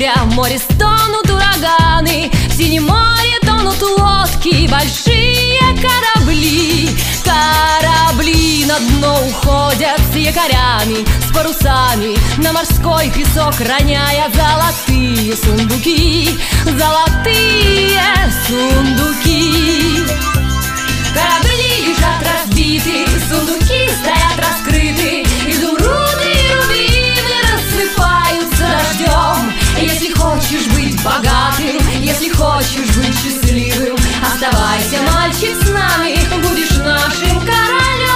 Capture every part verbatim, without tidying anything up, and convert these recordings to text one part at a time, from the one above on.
буря, в море стонут ураганы, в синем море тонут лодки, большие корабли. Корабли на дно уходят с якорями, с парусами, на морской песок роняя золотые сундуки, золотые сундуки. Корабли лежат разбиты, сундуки стоят раскрыты, изумруды и рубины рассыпаются дождем. Если хочешь быть богатым, если хочешь быть счастливым, оставайся, мальчик, с нами, будешь нашим королем.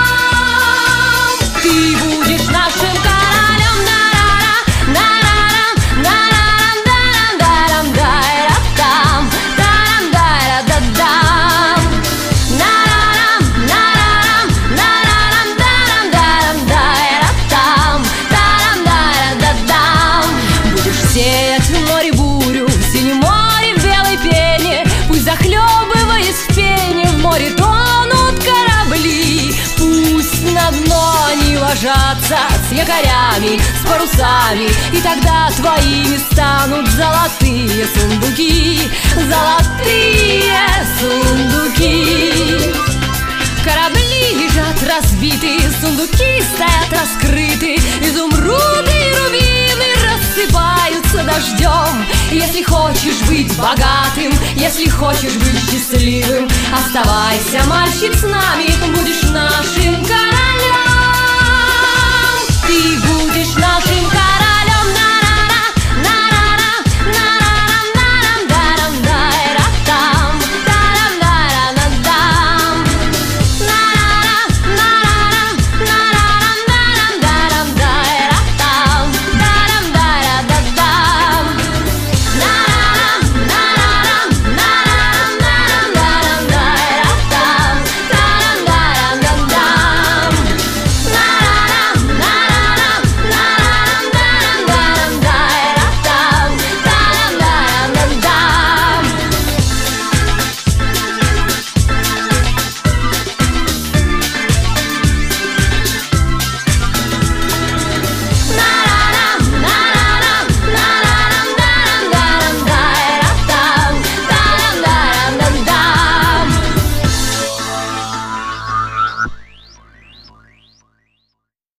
Ты будешь нашим королем. На-ра-ра, на-ра-рам, на-рам, дарам, дарам, дарам, дарам, на-рарам, на-рарам, на-рарам, дарам, дарам, дарам, дарам, дарам. Будешь сеять в море бурю, в синем море в белой пене, пусть захлебываясь в пене, в море тонут корабли. Пусть на дно они ложатся с якорями, с парусами, и тогда твоими станут золотые сундуки, золотые сундуки. Корабли лежат разбиты, сундуки стоят раскрыты, изумруды и рубины рассыпаются дождем. Если хочешь быть богатым, если хочешь быть счастливым, оставайся, мальчик, с нами, будешь нашим королем.